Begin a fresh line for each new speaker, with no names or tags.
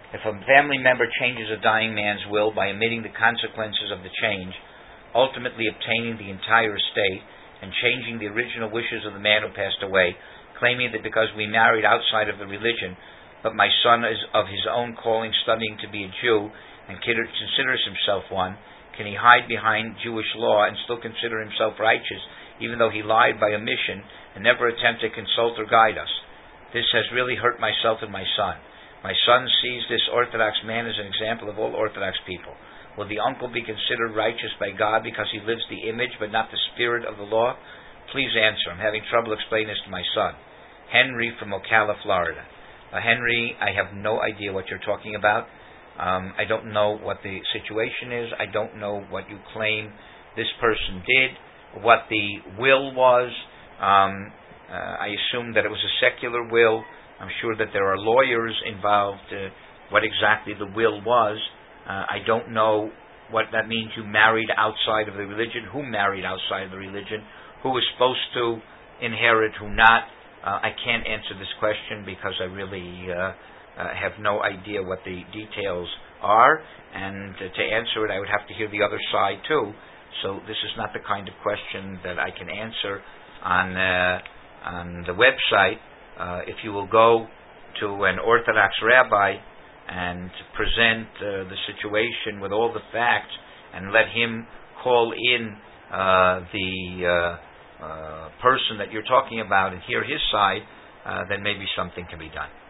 If a family member changes a dying man's will by omitting the consequences of the change, ultimately obtaining the entire estate, and changing the original wishes of the man who passed away, claiming that because we married outside of the religion, but my son is of his own calling studying to be a Jew and considers himself one, can he hide behind Jewish law and still consider himself righteous, even though he lied by omission and never attempted to consult or guide us? This has really hurt myself and my son. My son sees this Orthodox man as an example of all Orthodox people. Will the uncle be considered righteous by God because he lives the image but not the spirit of the law? Please answer. I'm having trouble explaining this to my son. Henry from Ocala, Florida. Henry, I have no idea what you're talking about. I don't know what the situation is. I don't know what you claim this person did, what the will was. I assume that it was a secular will. I'm sure that there are lawyers involved, what exactly the will was. I don't know what that means. You married outside of the religion. Who married outside of the religion? Who is supposed to inherit, who not? I can't answer this question because I really have no idea what the details are, and to answer it I would have to hear the other side too. So this is not the kind of question that I can answer on the website. If you will go to an Orthodox rabbi and present the situation with all the facts and let him call in the person that you're talking about and hear his side, then maybe something can be done.